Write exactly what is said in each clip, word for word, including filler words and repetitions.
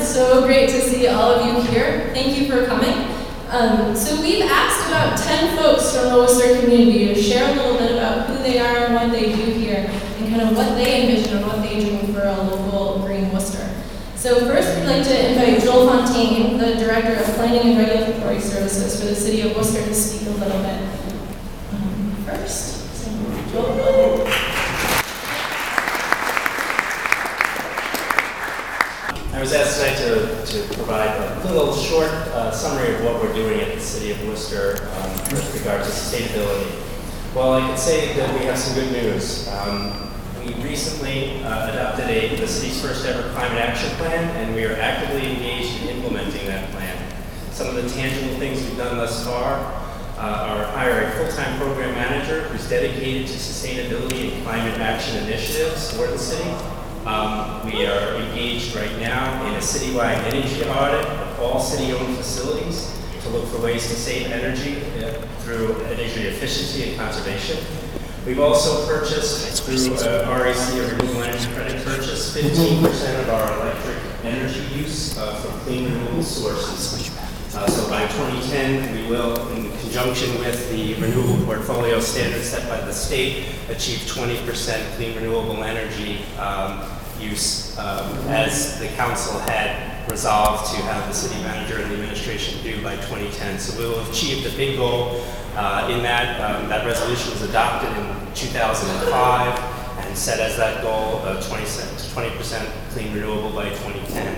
so great to see all of you here. Thank you for coming. Um, so we've asked about ten folks from the Worcester community to share a little bit about who they are and what they do here, and kind of what they envision and what they dream for a local green Worcester. So first, we'd like to invite Joel Fontaine, the Director of Planning and Regulatory Services for the City of Worcester, to speak a little bit. Um, first, so Joel, go ahead. I was asked tonight to, to provide a little short uh, summary of what we're doing at the City of Worcester um, with regard to sustainability. Well, I can say that we have some good news. Um, we recently uh, adopted a, the city's first ever climate action plan, and we are actively engaged in implementing that plan. Some of the tangible things we've done thus far uh, are hire a full-time program manager who's dedicated to sustainability and climate action initiatives for the city. Um, we are engaged right now in a citywide energy audit of all city-owned facilities to look for ways to save energy uh, through energy efficiency and conservation. We've also purchased through uh, R E C, a renewable energy credit purchase, fifteen percent of our electric energy use uh, from clean renewable sources. Uh, so by twenty ten, we will, in conjunction with the renewable portfolio standards set by the state, achieve twenty percent clean renewable energy um, use, um, as the council had resolved to have the city manager and the administration do by twenty ten. So we will have achieved a big goal uh, in that. Um, that resolution was adopted in two thousand five and set as that goal of twenty percent clean renewable by twenty ten.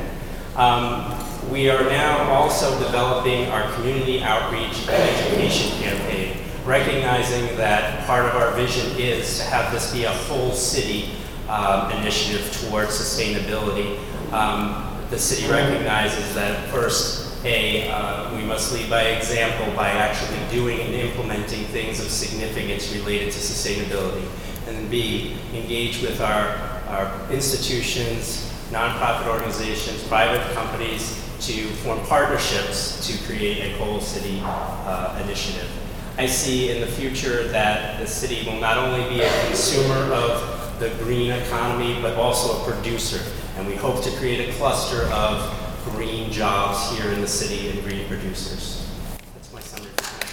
Um, we are now also developing our community outreach and education campaign, recognizing that part of our vision is to have this be a whole city um, initiative towards sustainability. Um, the city recognizes that first, A, uh, we must lead by example by actually doing and implementing things of significance related to sustainability. And then B, engage with our, our institutions, nonprofit organizations, private companies to form partnerships to create a whole city uh, initiative. I see in the future that the city will not only be a consumer of the green economy, but also a producer. And we hope to create a cluster of green jobs here in the city and green producers. That's my summary for tonight.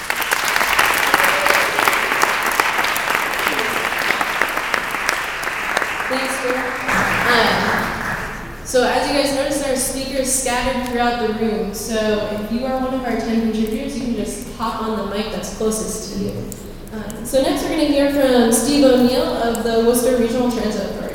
Thank you. Thanks, Stuart. Um, so as you guys notice, our speakers scattered throughout the room. So if you are one of our ten contributors, you can just hop on the mic that's closest to you. Um, so next we're going to hear from Steve O'Neill of the Worcester Regional Transit Authority.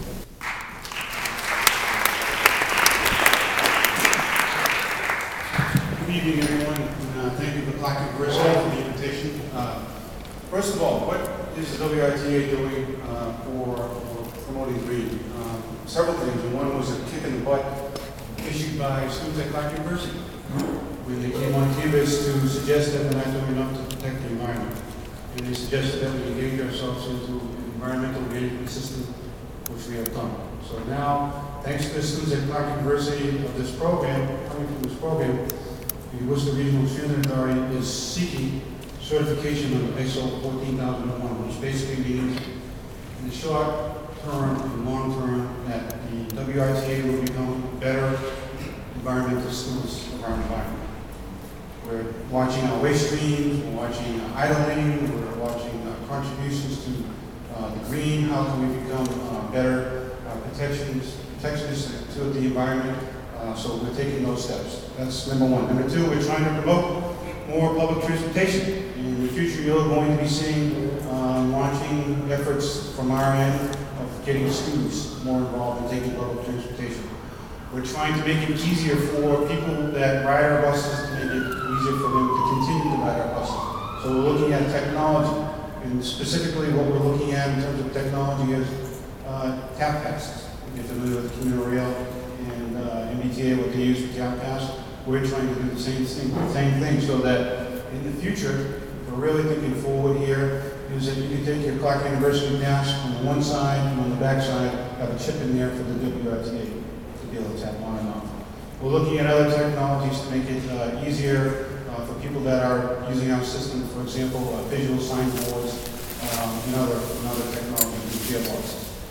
Good evening, everyone. And, uh, thank you for Black University for the invitation. Uh, first of all, what is the W I T A doing uh, for, for promoting green? Uh, several things. And one was a kick in the butt issued by students at Black University when they came on campus to suggest that we're not doing enough to protect the environment. And they suggested that we engage ourselves into an environmental management system, which we have done. So now, thanks to the students at Clark University of this program, coming from this program, the Worcester Regional Transit Authority is seeking certification of I S O fourteen thousand one, which basically means in the short term and long term that the W I T A will become better environmental stewards of our environment. We're watching our waste streams, we're watching uh, idling, we're watching uh, contributions to uh, the green, how can we become uh, better uh, protections, protectionists to the environment. Uh, so we're taking those steps. That's number one. Number two, we're trying to promote more public transportation. In the future, you're going to be seeing uh, launching efforts from our end of getting students more involved in taking public transportation. We're trying to make it easier for people that ride our buses to make it easier for them to continue to ride our buses. So we're looking at technology, and specifically what we're looking at in terms of technology is uh, tap passes. If you're familiar with commuter rail and uh, M B T A, what they use for tap pass, we're trying to do the same thing, the same thing, so that in the future, if we're really thinking forward here, is that you can take your Clark University pass on the one side and on the back side, have a chip in there for the W I T A to be able to tap on and off. We're looking at other technologies to make it uh, easier uh, for people that are using our system, for example, uh, visual signboards um, and, other, and other technologies and gearboxes.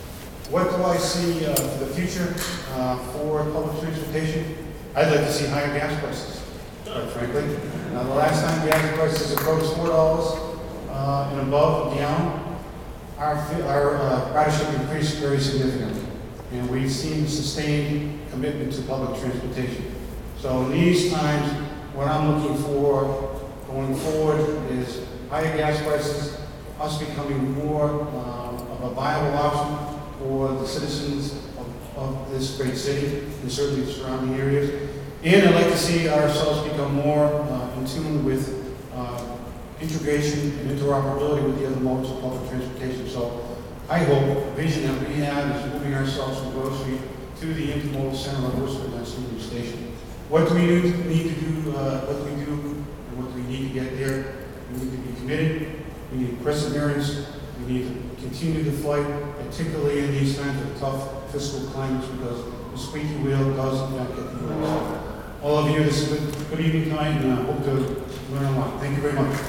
What do I see uh, for the future uh, for public transportation? I'd like to see higher gas prices, quite frankly. Now, the last time gas prices approached four dollars uh, and above a gallon, our, our uh, ridership increased very significantly. And we've seen sustained commitment to public transportation. So in these times, what I'm looking for going forward is higher gas prices, us becoming more uh, of a viable option for the citizens of, of this great city and certainly the surrounding areas. And I'd like to see ourselves become more uh, in tune with uh, integration and interoperability with the other modes of public transportation. So I hope the vision that we have is moving ourselves from Grove Street to the intermodal center of Worcester, that's the new station. What do we need to, need to do, uh, what do we do, and what do we need to get there? We need to be committed, we need perseverance, we need to continue to fight, particularly in these times of tough fiscal climates, because the squeaky wheel does not get the wheels. All of you, this is a good, good evening tonight, and I hope to learn a lot. Thank you very much.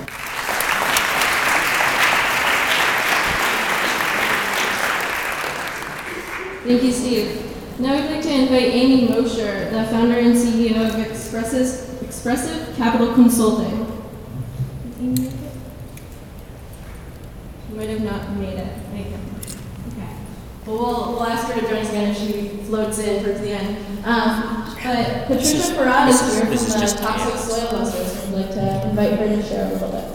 Thank you, Steve. Now we'd like to invite Amy Mosher, the founder and C E O of Expresses, Expressive Capital Consulting. Amy make it? She might have not made it. Okay. Well, we'll, we'll ask her to join us again if she floats in towards the end. Um, but Patricia Farad is here from the Toxic Soil Busters. I'd like to invite her to share a little bit.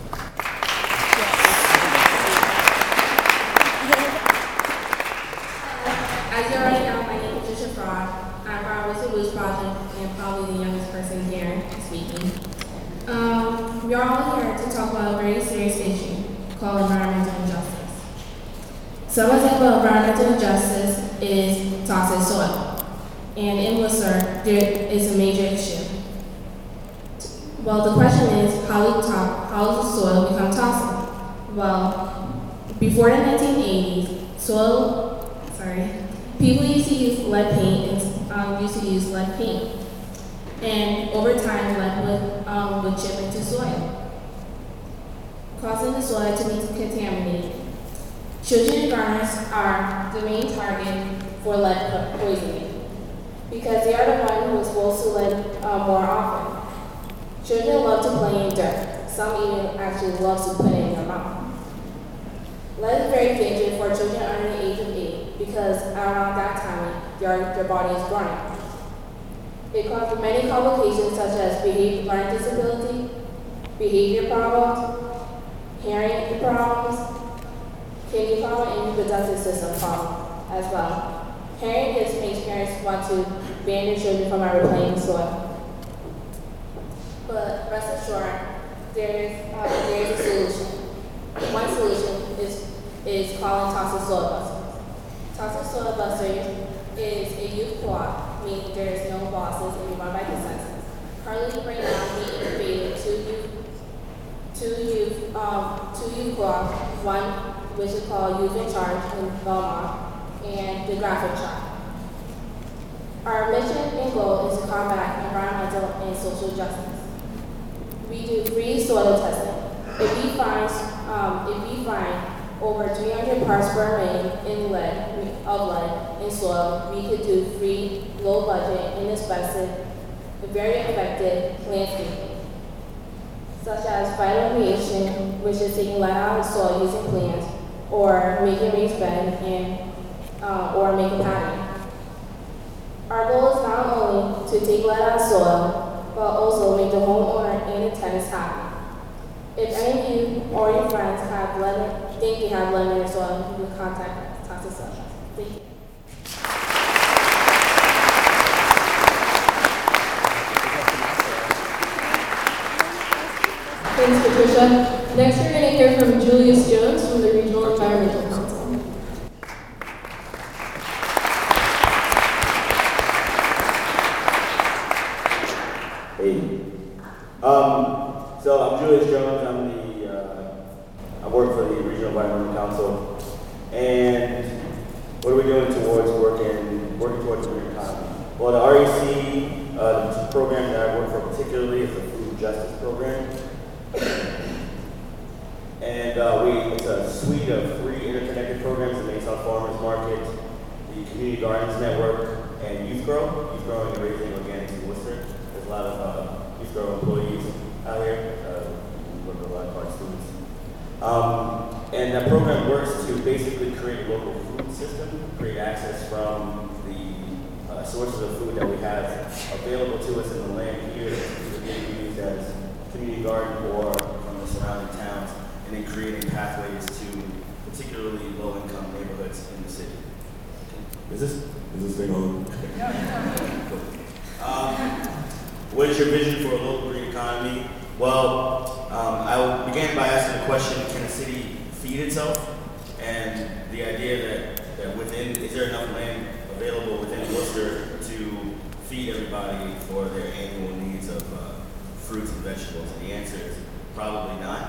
As you already know, my name is Patricia Fraud. I'm from Worcester Blues Project and probably the youngest person here speaking. Um, we are all here to talk about a very serious issue called environmental injustice. Some example of environmental injustice is toxic soil. And in Worcester, there is a major issue. Well, the question is, how did, to- how did the soil become toxic? Well, before the nineteen eighties, soil, sorry, people used to use lead paint and um, used to use lead paint. And over time, lead would, um, would chip into soil, causing the soil to be contaminated. Children and gardeners are the main target for lead po- poisoning because they are the ones who are exposed to lead uh, more often. Children love to play in dirt. Some even actually love to put it in their mouth. Lead is very dangerous for children under the age of eight because around that time, their, their body is growing. It causes many complications such as behavior, learning disability, behavior problems, hearing problems, kidney problem, and reproductive system problem as well. Hearing this makes parents want to ban their children from ever playing in soil. But rest assured, there is, uh, there is a solution. One solution is, is calling Toxic Soil Busters. Toxic Soil Busters is a youth co-op, meaning there is no bosses and we run by consensus. Currently, right now, we incubated two youth, two youth, um, two youth co-ops, one which is called Youth in Charge in Belmont, and the Graphic Shop. Our mission and goal is to combat environmental and social justice. We do free soil testing. If we find, um, if we find over three hundred parts per million in lead, of lead in soil, we could do free, low budget, inexpensive, and very effective landscaping, such as phytoremediation, which is taking lead out of the soil using plants, or making raised bed and uh, or make a patio. Our goal is not only to take lead out of soil, but also make the homeowner and the tenants happy. If any of you or your friends have lead, think you have lead in your soil, you can contact Toxic Soil. Thank you. Thanks, Patricia. Next, we're going to hear from Julius Jones from the Regional Environmental Council. Hey. Um, so I'm Julius Jones. I'm the, uh, I work for the Regional Environmental Council. And what are we doing towards working, working towards a green economy? Well, the R E C, uh, the program that I work for particularly is the Food Justice Program. And uh, we, it's a suite of three interconnected programs that makes our farmers market Community Gardens Network, and Youth Grow. Youth Grow and Raising Organics in Worcester. There's a lot of uh, Youth Grow employees out here. Uh, we work with a lot of our students. Um, and that program works to basically create a local food system, create access from the uh, sources of food that we have available to us in the land here to be used as community garden or from the surrounding towns, and then creating pathways to particularly low-income neighborhoods in the city. Is this, is this thing on? um, what is your vision for a local green economy? Well, um, I began by asking the question, can a city feed itself? And the idea that, that within, is there enough land available within Worcester to feed everybody for their annual needs of uh, fruits and vegetables? And the answer is probably not.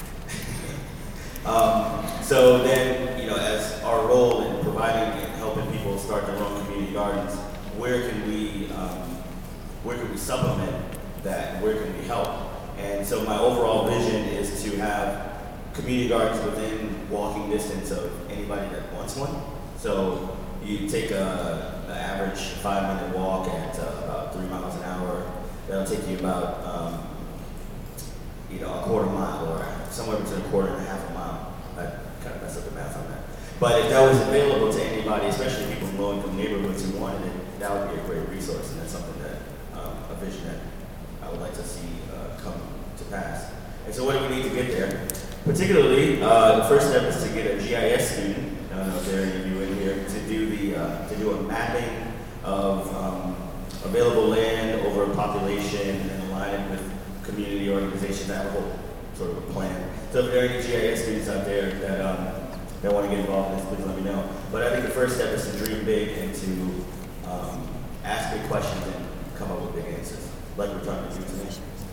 um, so then, you know, as our role in providing and helping people start their own community gardens, where can we, um, where can we supplement that? Where can we help? And so my overall vision is to have community gardens within walking distance of anybody that wants one. So you take a, an average five-minute walk at uh, about three miles an hour. That'll take you about, um, you know, a quarter mile or somewhere between a quarter and a half a mile. I kind of messed up the math on that. But if that was available to anybody, especially people in low-income neighborhoods who wanted it, that would be a great resource, and that's something that, um, a vision that I would like to see uh, come to pass. And so what do we need to get there? Particularly, uh, the first step is to get a G I S student, I don't know if there are any of you in here, to do the uh, to do a mapping of um, available land over a population and align it with community organizations that have a whole sort of a plan. So if there are any G I S students out there that um, that want to get involved in this, please let me know. But I think the first step is to dream big and to um, ask big questions and come up with big answers, like we're trying to do today.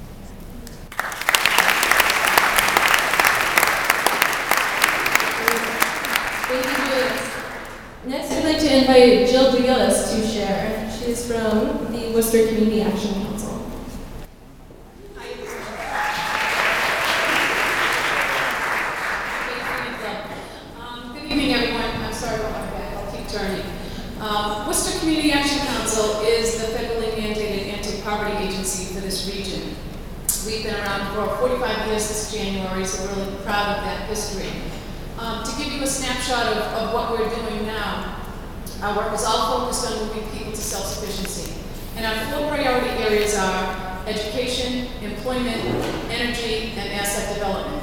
Thank you, Julius. Next, I'd like to invite Jill Dugillis to share. She's from the Worcester Community Action Council. Um, good evening, everyone. I'm sorry about my back. I'll keep turning. Um, Worcester Community Action Council is the federally mandated anti-poverty agency for this region. We've been around for forty-five years this January, so we're really proud of that history. Um, to give you a snapshot of, of what we're doing now, our work is all focused on moving people to self-sufficiency. And our four priority areas are education, employment, energy, and asset development.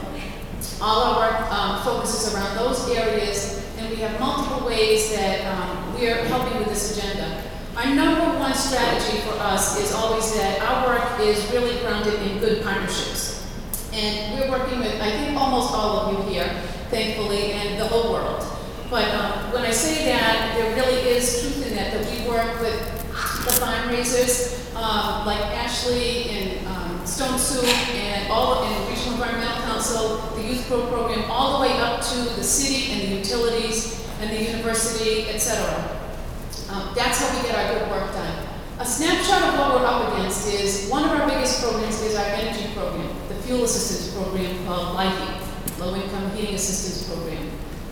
All our work um, focuses around those areas, and we have multiple ways that um, we are helping with this agenda. Our number one strategy for us is always that our work is really grounded in good partnerships. And we're working with, I think, almost all of you here, thankfully, and the whole world. But um, when I say that, there really is truth in that, that we work with the fundraisers um, like Ashley and um, Stone Soup and all in the Regional Environmental Council, the Youth Pro program, all the way up to the city and the utilities and the university, et cetera. Um, that's how we get our good work done. A snapshot of what we're up against is one of our biggest programs is our energy program, the fuel assistance program called LIHEAP, Low Income Heating Assistance Program.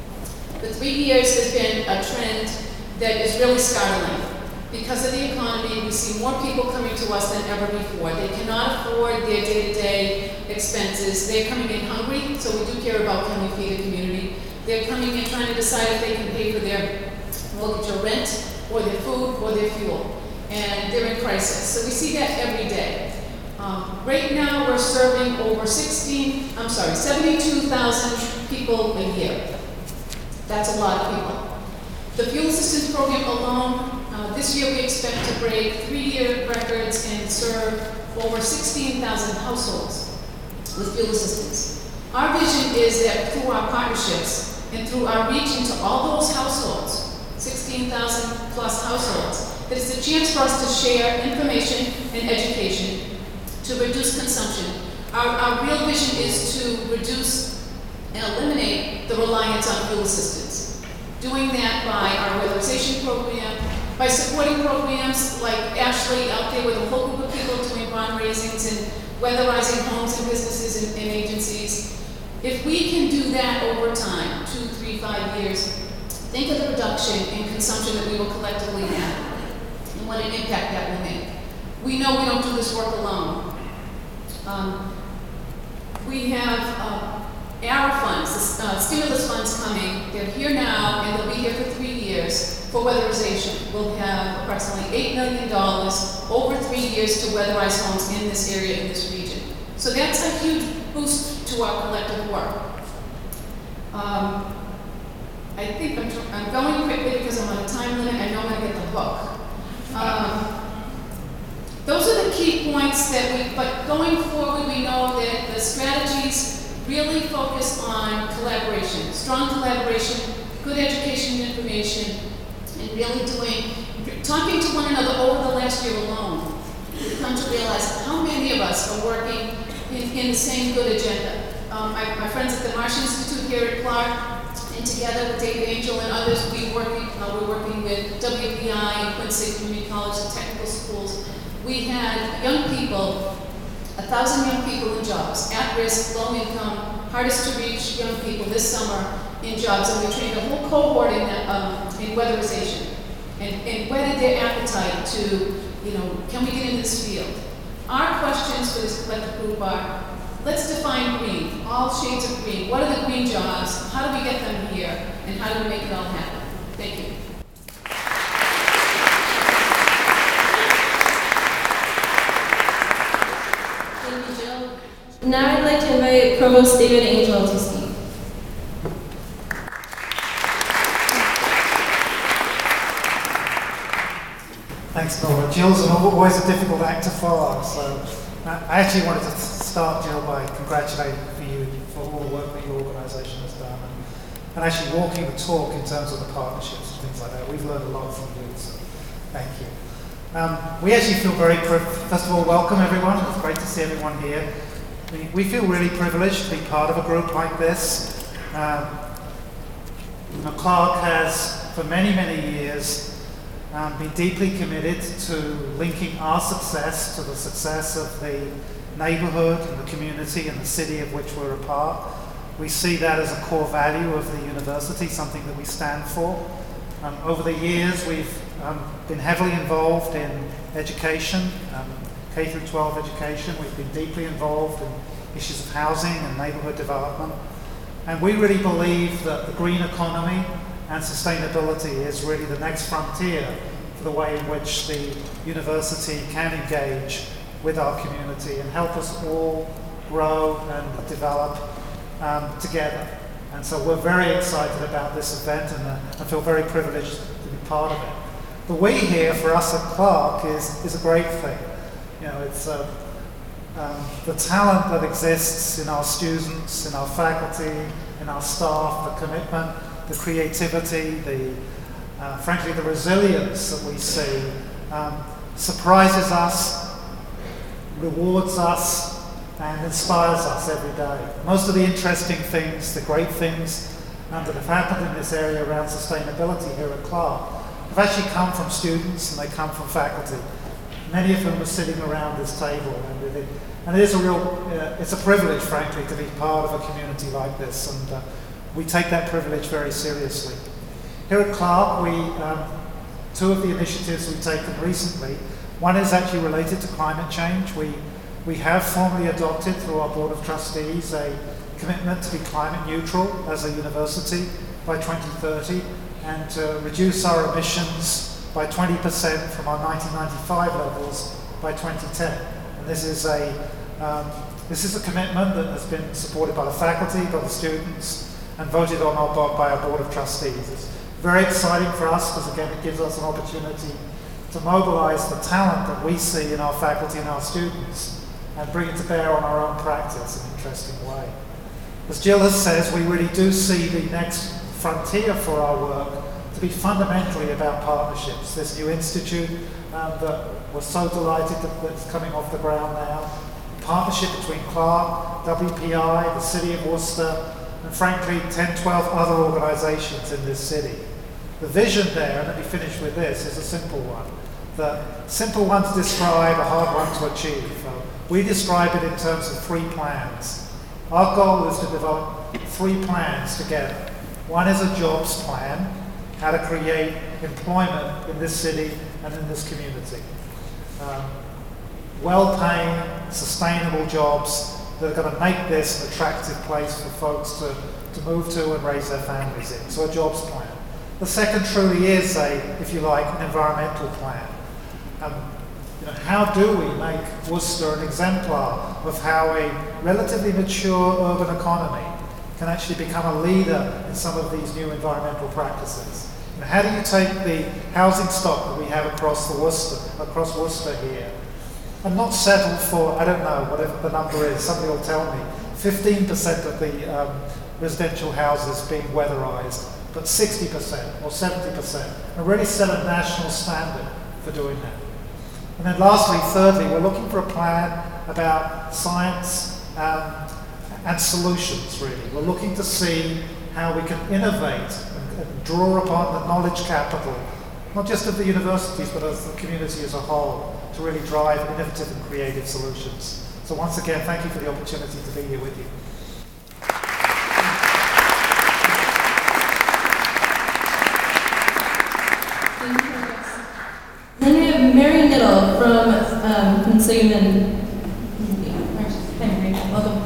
The three years has been a trend that is really startling. Because of the economy, we see more people coming to us than ever before. They cannot afford their day-to-day expenses. They're coming in hungry, so we do care about can we feed a community. They're coming in trying to decide if they can pay for their mortgage or rent, or their food, or their fuel. And they're in crisis. So we see that every day. Um, right now, we're serving over sixteen, I'm sorry, seventy-two thousand people a year. That's a lot of people. The fuel assistance program alone, uh, this year we expect to break three-year records and serve over sixteen thousand households with fuel assistance. Our vision is that through our partnerships and through our reach into all those households, sixteen thousand plus households, that it's a chance for us to share information and education to reduce consumption. Our, our real vision is to reduce and eliminate the reliance on fuel assistance. Doing that by our weatherization program, by supporting programs like Ashley out there with a whole group of people doing bond raisings and weatherizing homes and businesses and, and agencies. If we can do that over time, two, three, five years, think of the reduction in consumption that we will collectively have and what an impact that will make. We know we don't do this work alone. Um, we have uh, ARA funds, the uh, stimulus funds coming. They're here now and they'll be here for three years for weatherization. We'll have approximately eight million dollars over three years to weatherize homes in this area, in this region. So that's a huge boost to our collective work. Um, I think I'm, tr- I'm going quickly because I'm on a time limit. I know I'm going to get the hook. Um, those are the key points that we, but going forward, we know that the strategies really focus on collaboration, strong collaboration, good education and information, and really doing, talking to one another over the last year alone. We've come to realize how many of us are working in, in the same good agenda. Um, my, my friends at the Marsh Institute here at Clark, and together with David Angel and others, we working, uh, we're working with W P I and Quincy Community College and technical schools. We had young people, a thousand young people in jobs, at risk, low income, hardest to reach young people this summer in jobs, and we trained a whole cohort in, um, in weatherization and, and whetted their appetite to, you know, can we get in this field? Our questions for this collective group are, let's define green, all shades of green. What are the green jobs? How do we get them here? And how do we make it all happen? Thank you. Thank you, Jill. Now I'd like to invite Provost David Angel to speak. Thanks, Nora. Jill's always a difficult act to follow, so I actually wanted to start, Jill, by congratulating for you for all the work that your organisation has done, and, and actually walking the talk in terms of the partnerships and things like that. We've learned a lot from you, so thank you. Um, we actually feel very, priv- first of all, welcome everyone. It's great to see everyone here. We, we feel really privileged to be part of a group like this. Um, you know, Clark has, for many, many years, Um, be deeply committed to linking our success to the success of the neighbourhood and the community and the city of which we're a part. We see that as a core value of the university, something that we stand for. Um, over the years, we've um, been heavily involved in education, um, K through twelve education. We've been deeply involved in issues of housing and neighbourhood development. And we really believe that the green economy and sustainability is really the next frontier for the way in which the university can engage with our community and help us all grow and develop um, together. And so we're very excited about this event, and uh, I feel very privileged to be part of it. The we here for us at Clark is, is a great thing. You know, it's uh, um, the talent that exists in our students, in our faculty, in our staff, the commitment, the creativity, the uh, frankly the resilience that we see um, surprises us, rewards us, and inspires us every day. Most of the interesting things, the great things um, that have happened in this area around sustainability here at Clark have actually come from students and they come from faculty. Many of whom are sitting around this table, and it, and it is a real, uh, it's a privilege, frankly, to be part of a community like this. And uh, we take that privilege very seriously. Here at Clark, we, um, two of the initiatives we've taken recently, one is actually related to climate change. We, we have formally adopted through our Board of Trustees a commitment to be climate neutral as a university by twenty thirty and to reduce our emissions by twenty percent from our nineteen ninety-five levels by twenty ten. And this is a, um, this is a commitment that has been supported by the faculty, by the students, and voted on our, by our Board of Trustees. It's very exciting for us because, again, it gives us an opportunity to mobilise the talent that we see in our faculty and our students and bring it to bear on our own practice in an interesting way. As Jill has said, we really do see the next frontier for our work to be fundamentally about partnerships. This new institute um, that we're so delighted that that's coming off the ground now, partnership between Clark, W P I, the City of Worcester, and frankly, ten, twelve other organisations in this city. The vision there, and let me finish with this, is a simple one. The simple one to describe, a hard one to achieve. Uh, we describe it in terms of three plans. Our goal is to develop three plans together. One is a jobs plan, how to create employment in this city and in this community. Um, well-paying, sustainable jobs that are going to make this an attractive place for folks to, to move to and raise their families in. So a jobs plan. The second truly is a, if you like, an environmental plan. Um, you know, how do we make Worcester an exemplar of how a relatively mature urban economy can actually become a leader in some of these new environmental practices? You know, how do you take the housing stock that we have across the Worcester, across Worcester here, and not settle for, I don't know, whatever the number is, somebody will tell me, fifteen percent of the um, residential houses being weatherized, but sixty percent or seventy percent, and really set a national standard for doing that. And then lastly, thirdly, we're looking for a plan about science um, and solutions, really. We're looking to see how we can innovate and, and draw upon the knowledge capital, not just of the universities, but of the community as a whole, to really drive innovative and creative solutions. So once again, thank you for the opportunity to be here with you. Then we have Mary Niddle from um, Consigman. Hi, Mary. Welcome.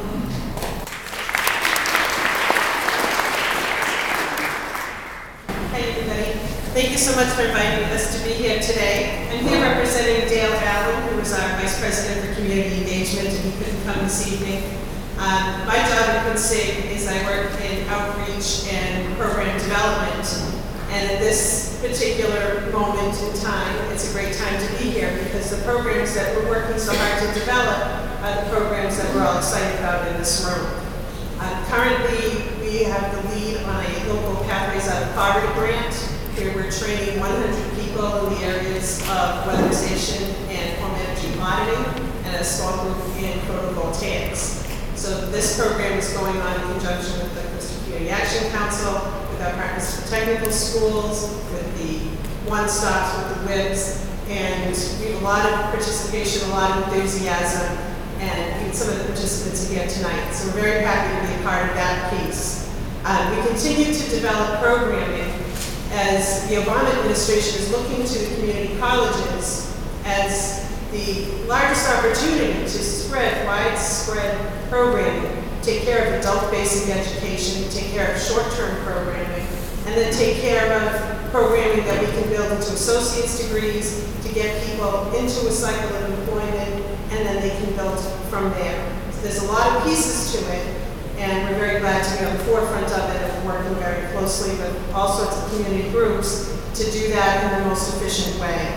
Hi, everybody. Thank you so much for inviting us to be here today. I'm here representing Dale Allen, who is our Vice President for Community Engagement, and he couldn't come this evening. Um, my job at Consig is I work in outreach and program development. And at this particular moment in time, it's a great time to be here because the programs that we're working so hard to develop are the programs that we're all excited about in this room. Uh, currently, we have the lead on a local Pathways Out of Poverty grant, where we're training one hundred people in the areas of weatherization and home energy auditing, and a small group in photovoltaics. So this program is going on in conjunction with the Worcester Community Action Council, with our Partners for Technical Schools, with the One Stops, with the W I B S, and we have a lot of participation, a lot of enthusiasm, and even some of the participants are here tonight. So we're very happy to be a part of that piece. Um, we continue to develop programming as the Obama administration is looking to the community colleges as the largest opportunity to spread widespread programming, take care of adult basic education, take care of short-term programming, and then take care of programming that we can build into associate's degrees to get people into a cycle of employment, and then they can build from there. So there's a lot of pieces to it, and we're very glad to be on the forefront of it and working very closely with all sorts of community groups to do that in the most efficient way.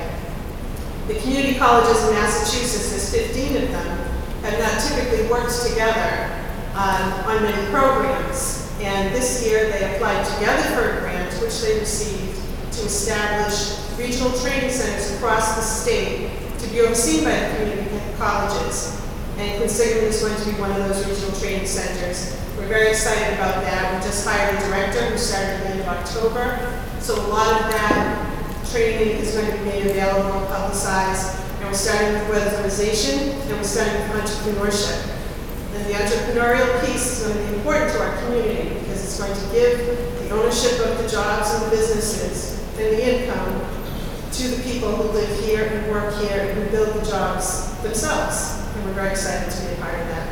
The community colleges in Massachusetts, there's fifteen of them, have not typically worked together um, on many programs. And this year they applied together for a grant, which they received, to establish regional training centers across the state to be overseen by the community colleges. And Consigman is going to be one of those regional training centers. We're very excited about that. We just hired a director who started at the end of October. So a lot of that training is going to be made available, publicized, and we're starting with weatherization, and we're starting with entrepreneurship. And the entrepreneurial piece is going to be important to our community because it's going to give the ownership of the jobs and the businesses and the income to the people who live here and work here and who build the jobs themselves. And we're very excited to be a part of that.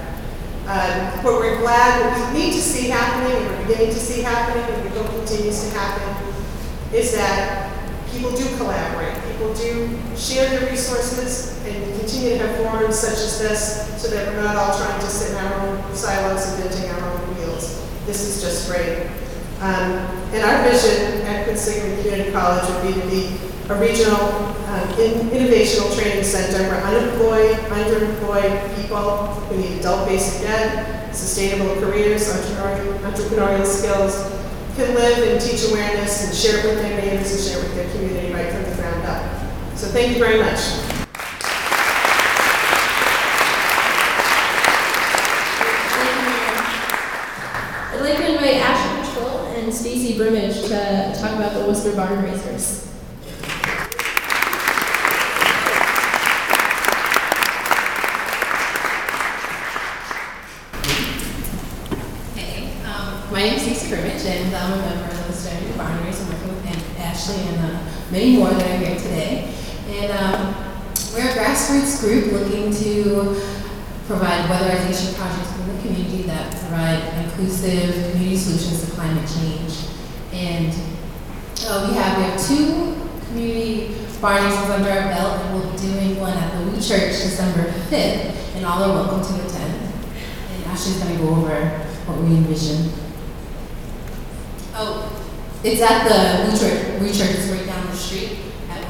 Um, what we're glad, what we need to see happening, and we're beginning to see happening, and we hope continues to happen, is that people do collaborate. People do share their resources and continue to have forums such as this so that we're not all trying to sit in our own silos inventing our own wheels. This is just great. Um, and our vision at Consigman Community College would be to be a regional um, in, innovational training center where unemployed, underemployed people who need adult basic ed, sustainable careers, entrepreneurial, entrepreneurial skills, can live and teach awareness and share it with their neighbors and share it with their community right from the ground up. So thank you very much. I'd like to invite Ashley Troll and Stacy Brimage to talk about the Worcester Barn Raisers. My name is Stacy Brimage, and I'm a member of the Worcester Barn Raisers. I'm working with Ashley, and uh, many more that are here today. And um, we're a grassroots group looking to provide weatherization projects in the community that provide inclusive community solutions to climate change. And uh, we have we have two community barn raisings under our belt, and we'll be doing one at the Woo Church December fifth, and all are welcome to attend. And Ashley's going to go over what we envision. Oh, it's at the Woo Church. Woo Church is right down the street. At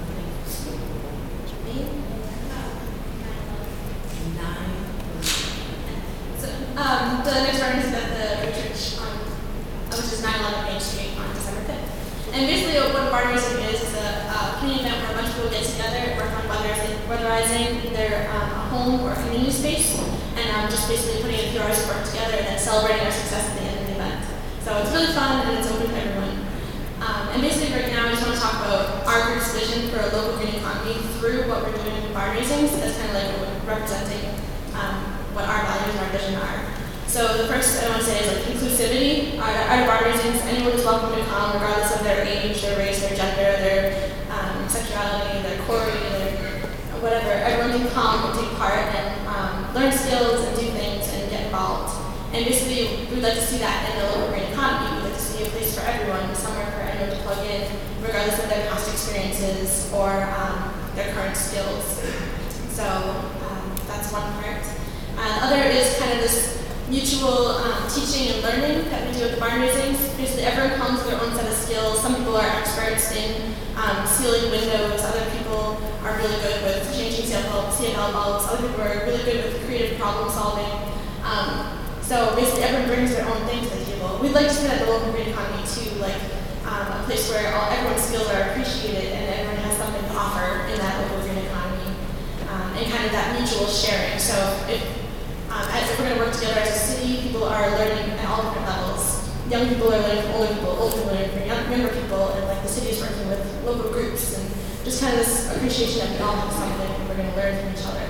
So, um, the next barn is at the Woo Church, on, which is nine eleven Main Street on December fifth. And basically what a barn raising is, is a uh, community event where a bunch of people get together, work on weatherizing, weatherizing their um, home or community space, and um, just basically putting in a few hours of work together and then celebrating our success at the end of the event. So it's really fun and it's open to everyone. Um, and basically right now I just want to talk about our group's vision for a local green economy through what we're doing in barn raisings as kind of like representing um, what our values and our vision are. So the first I want to say is like inclusivity. Our, our barn raisings, anyone is welcome to come regardless of their age, their race, their gender, their um, sexuality, their quarry, their whatever. Everyone can come and take part and um, learn skills and do things and get involved. And basically, we'd like to see that in the local green economy. We'd like to see a place for everyone, somewhere for anyone to plug in, regardless of their past experiences or um, their current skills. So um, that's one part. Uh, the other is kind of this mutual um, teaching and learning that we do at the barn raisings. Basically, everyone comes with their own set of skills. Some people are experts in um, sealing windows. Other people are really good with changing C F L bulbs. Other people are really good with creative problem solving. Um, So basically everyone brings their own thing to the table. We'd like to see that in the local green economy too, like um, a place where all, everyone's skills are appreciated and everyone has something to offer in that local green economy. Um, and kind of that mutual sharing. So if, um, as if we're going to work together as a city, people are learning at all different levels. Young people are learning from older people, older people are learning from young, younger people, and like the city is working with local groups and just kind of this appreciation that we all have something and we're going to learn from each other.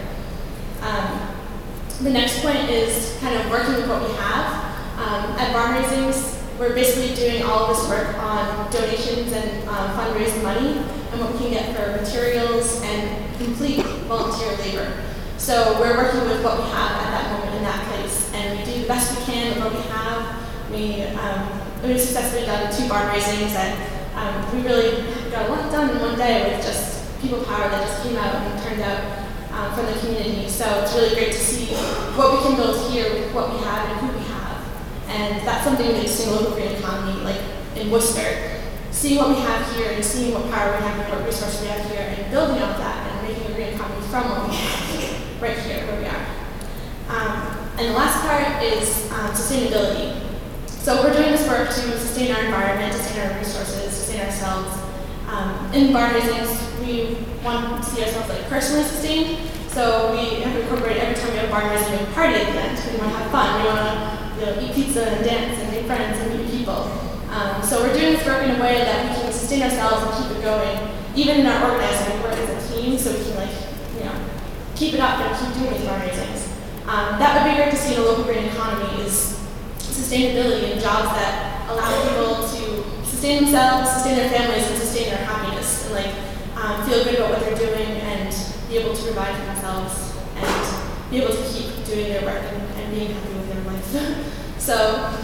Um, The next point is kind of working with what we have. Um, at barn raisings, we're basically doing all of this work on donations and um, fundraising money and what we can get for materials and complete volunteer labor. So we're working with what we have at that moment in that place, and we do the best we can with what we have. We, um, we've successfully done two barn raisings that um, we really got a lot done in one day with just people power that just came out and turned out Um, from the community. So it's really great to see what we can build here with what we have and who we have. And that's something we see in the local green economy, like in Worcester. Seeing what we have here and seeing what power we have and what resources we have here and building off that and making a green economy from what we have right here where we are. Um, and the last part is um, sustainability. So we're doing this work to sustain our environment, sustain our resources, sustain ourselves. Um, in barn raisings, we want to see ourselves like personally sustained. So we have to incorporate every time we have a barn raising, we party at the end. We want to have fun. We want to you know, eat pizza and dance and make friends and meet people. Um, so we're doing this work in a way that we can sustain ourselves and keep it going, even in our organizing. We work as a team, so we can like you know keep it up and keep doing these barn raisings. Um, that would be great to see in a local green economy is sustainability and jobs that allow people to sustain themselves, sustain their families, and sustain their happiness, and like um, feel good about what they're doing and be able to provide for themselves and be able to keep doing their work and, and being happy with their life. So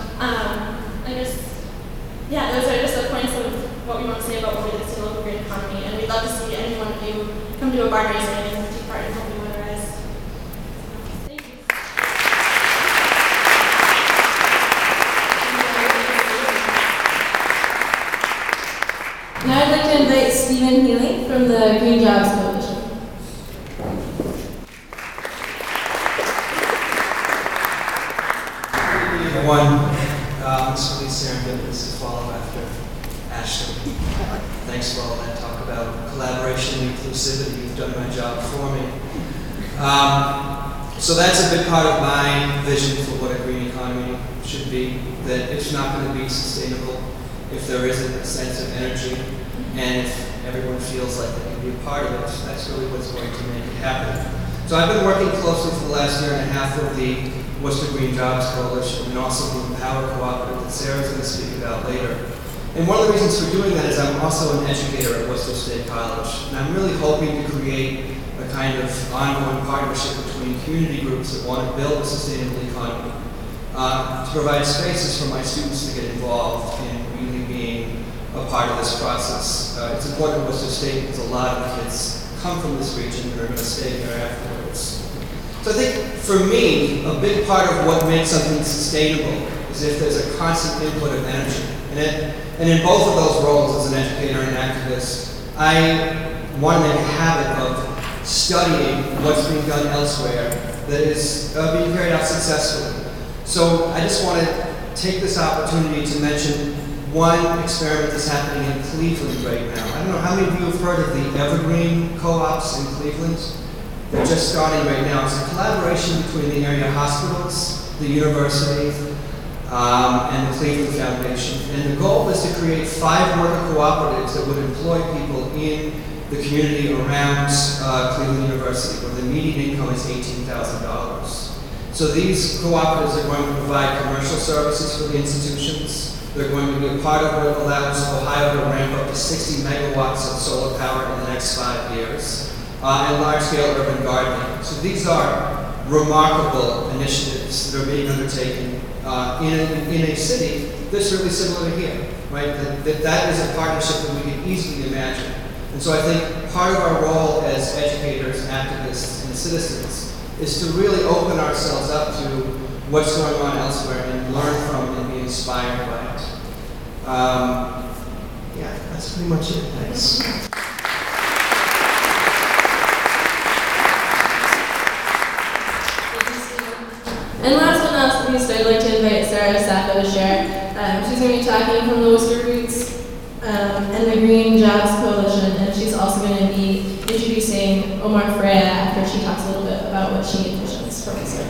um, I guess, yeah, those are just the points of what we want to say about what we do in the local green economy, and we'd love to see anyone of you come to a barn raising and take part in helping weatherize. Thank you. Now I'd like to invite Stephen Healy from the Green Jobs Coalition. Everyone, uh, it's really serendipitous to follow after Ashley. Thanks for all that talk about collaboration and inclusivity. You've done my job for me. Um, so that's a big part of my vision for what a green economy should be, that it's not going to be sustainable if there isn't a sense of energy and if everyone feels like they can be a part of it. That's really what's going to make it happen. So I've been working closely for the last year and a half with the Worcester Green Jobs Coalition and also the Power Cooperative that Sarah's going to speak about later. And one of the reasons for doing that is I'm also an educator at Worcester State College, and I'm really hoping to create a kind of ongoing partnership between community groups that want to build a sustainable economy, uh, to provide spaces for my students to get involved in really being a part of this process. Uh, it's important at Worcester State because a lot of the kids come from this region and are going to stay here afterwards. So I think for me, a big part of what makes something sustainable is if there's a constant input of energy. And, it, and in both of those roles, as an educator and activist, I want to make a habit of studying what's being done elsewhere that is uh, being carried out successfully. So I just want to take this opportunity to mention one experiment that's happening in Cleveland right now. I don't know how many of you have heard of the Evergreen Co-ops in Cleveland? They're just starting right now. It's a collaboration between the area hospitals, the university, um, and the Cleveland Foundation. And the goal is to create five worker cooperatives that would employ people in the community around uh, Cleveland University, where the median income is eighteen thousand dollars. So these cooperatives are going to provide commercial services for the institutions. They're going to be a part of what allows Ohio to ramp up to sixty megawatts of solar power in the next five years, uh, and large-scale urban gardening. So these are remarkable initiatives that are being undertaken uh, in, a, in a city that's really similar to here, right? That, that that is a partnership that we can easily imagine. And so I think part of our role as educators, activists, and citizens is to really open ourselves up to what's going on elsewhere and learn from and be inspired by it. Um, yeah, that's pretty much it. Thanks. And last but not least, I'd like to invite Sarah Sacco to share. Um, she's going to be talking from the Worcester Roots um, and the Green Jobs Coalition, and she's also going to be introducing Omar Freya after she talks a little bit about what she envisions for Worcester.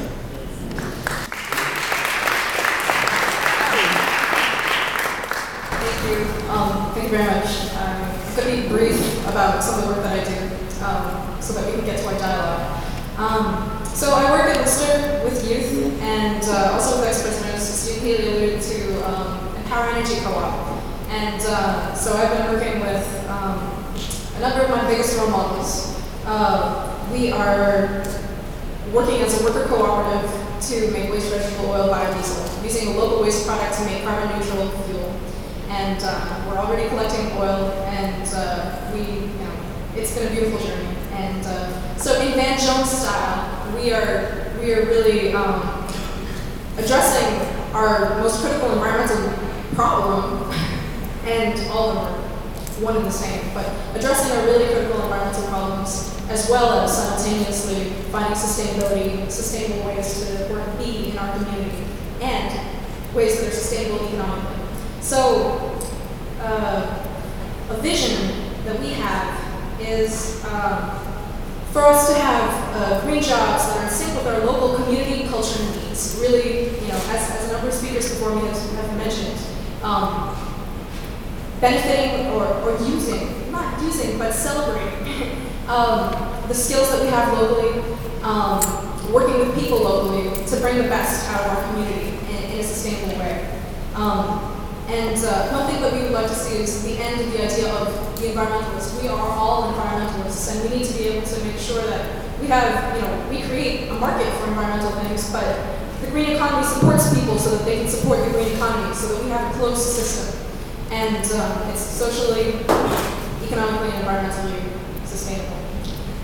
Thank you. Um, thank you very much. Um, I'm going to be brief about some of the work that I do um, so that we can get to our dialogue. Um, so I work at Worcester with youth and uh, also with ex-prisoners. Steve Healy alluded to um, Empower Energy Co-op. And uh, so I've been working with um, a number of my biggest role models. Uh, we are working as a worker cooperative to make waste vegetable oil biodiesel, using a local waste product to make carbon neutral fuel. And uh, we're already collecting oil, and uh, we, you know, it's been a beautiful journey. And uh, so in Van Jones style, we are we are really um, addressing our most critical environmental problem, and all of them are one and the same, but addressing our really critical environmental problems, as well as simultaneously finding sustainability, sustainable ways to work, be in our community, and ways that are sustainable economically. So, uh, a vision that we have is uh, for us to have uh, green jobs that are in sync with our local community culture needs. Really, you know, as, as a number of speakers before me have, have mentioned, um, benefiting or, or using, not using, but celebrating um, the skills that we have locally, um, working with people locally to bring the best out of our community in, in a sustainable way. Um, And uh, one thing that we would like to see is the end of the idea of the environmentalists. We are all environmentalists, and we need to be able to make sure that we have, you know, we create a market for environmental things, but the green economy supports people so that they can support the green economy, so that we have a closed system. And um, it's socially, economically, and environmentally sustainable.